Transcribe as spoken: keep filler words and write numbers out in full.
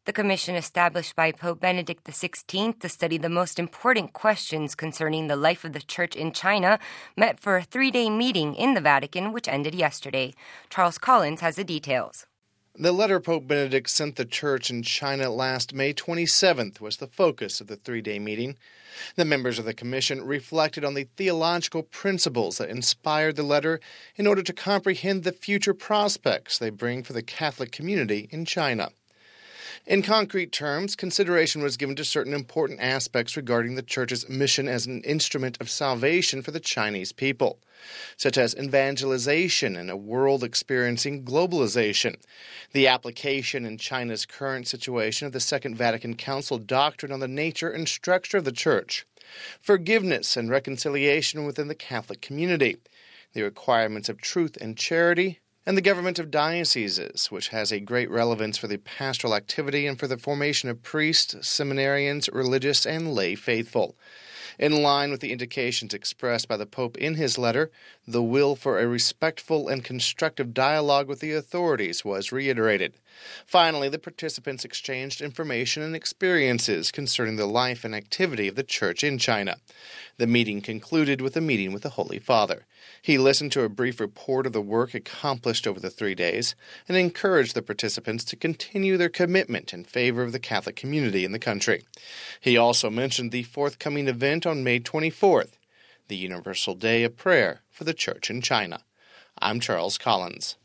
The commission established by Pope Benedict the sixteenth to study the most important questions concerning the life of the Church in China met for a three-day meeting in the Vatican, which ended yesterday. Charles Collins has the details. The letter Pope Benedict sent the Church in China last May twenty-seventh was the focus of the three-day meeting. The members of the commission reflected on the theological principles that inspired the letter in order to comprehend the future prospects they bring for the Catholic community in China. In concrete terms, consideration was given to certain important aspects regarding the Church's mission as an instrument of salvation for the Chinese people, such as evangelization in a world experiencing globalization, the application in China's current situation of the Second Vatican Council doctrine on the nature and structure of the Church, forgiveness and reconciliation within the Catholic community, the requirements of truth and charity, and the government of dioceses, which has a great relevance for the pastoral activity and for the formation of priests, seminarians, religious, and lay faithful. In line with the indications expressed by the Pope in his letter, the will for a respectful and constructive dialogue with the authorities was reiterated. Finally, the participants exchanged information and experiences concerning the life and activity of the Church in China. The meeting concluded with a meeting with the Holy Father. He listened to a brief report of the work accomplished over the three days and encouraged the participants to continue their commitment in favor of the Catholic community in the country. He also mentioned the forthcoming event on May twenty-fourth, the Universal Day of Prayer for the Church in China. I'm Charles Collins.